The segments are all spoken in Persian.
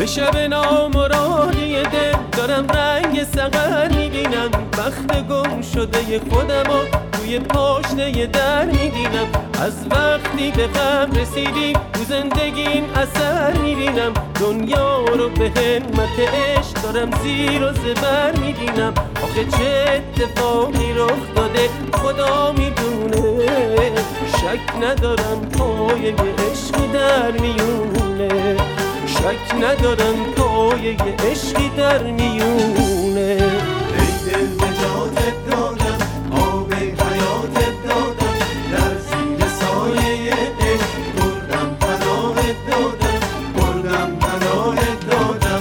شب نامرادی دل دارم رنگ سقر میبینم، بخت گم شده خودمو توی پاشنه در میبینم. از وقتی به غم رسیدیم تو زندگیم اثر میبینم، دنیا رو به همت عشق دارم زیر و زبر میبینم. آخه چه اتفاقی رخ داده خدا میدونه، شک ندارم پایه عشقی در میونه، شک ندارم پایه عشقی در میونه. ای دل نجاتت دادم، آب حیاتت دادم، در زیر سایه عشق بردم پناهت دادم، بردم پناهت دادم.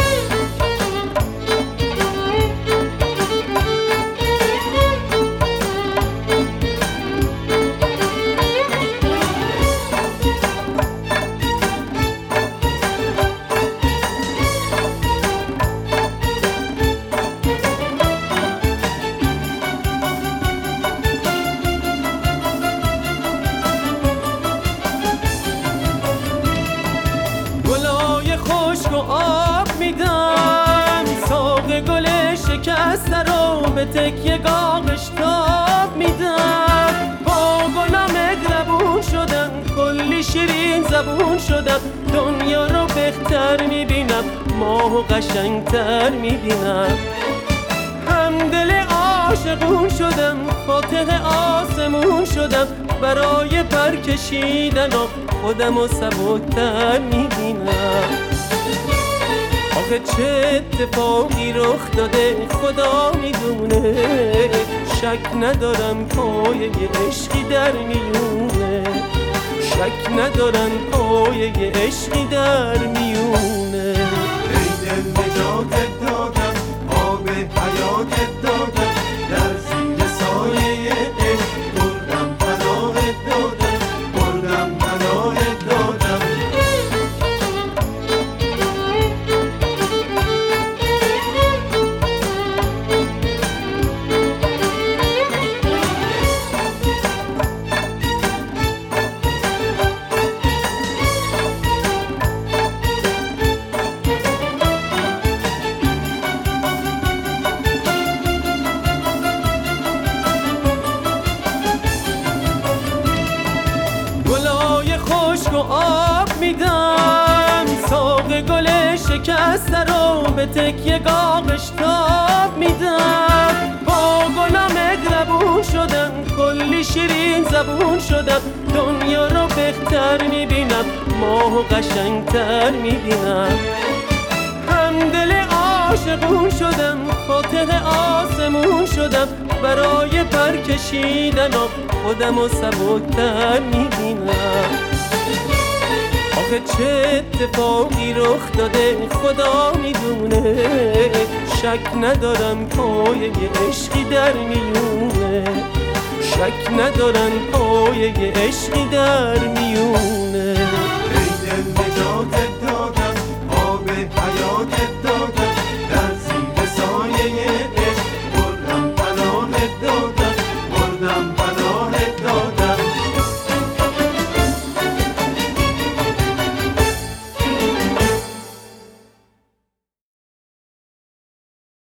گلای خشک و آب میدم، ساق گل شکسته رو به تکیه گاغش تاب میدم. با گلا مهربون شدم، کلی شیرین زبون شدم، دنیا رو بهتر میبینم، ماهو قشنگتر میبینم. همدل عاشقون شدم، فاتح آسمون شدم، برای پر کشیدن و خودمو سبکتر میبینم. آخه چه اتفاقی رخ داده خدا میدونه، شک ندارم پایه عشقی در میونه، شک ندارم پایه عشقی در میونه. ای دل نجاتت دادم، آب حیاتت دادم، در زیر سایه عشق بردم پناهت دادم، بردم پناهت دادم. گلای خشک و آب میدم، ساق گل شکسته رو به تکیه گاغش تاب میدم. با گلا مهربون شدم، کلی شیرین زبون شدم، دنیا رو بهتر میبینم، ماهو قشنگتر میبینم. همدل عاشقون شدم، فاتح آسمون شدم، برای پر کشیدن و خودمو سبکتر میبینم. آخه چه اتفاقی رخ داده خدا میدونه، شک ندارم پایه عشقی در میونه، شک ندارم پایه عشقی در میونه. ای دل نجاتت دادم، آب حیاتت دادم، در زیر سایه عشق بردم پناهت دادم، بردم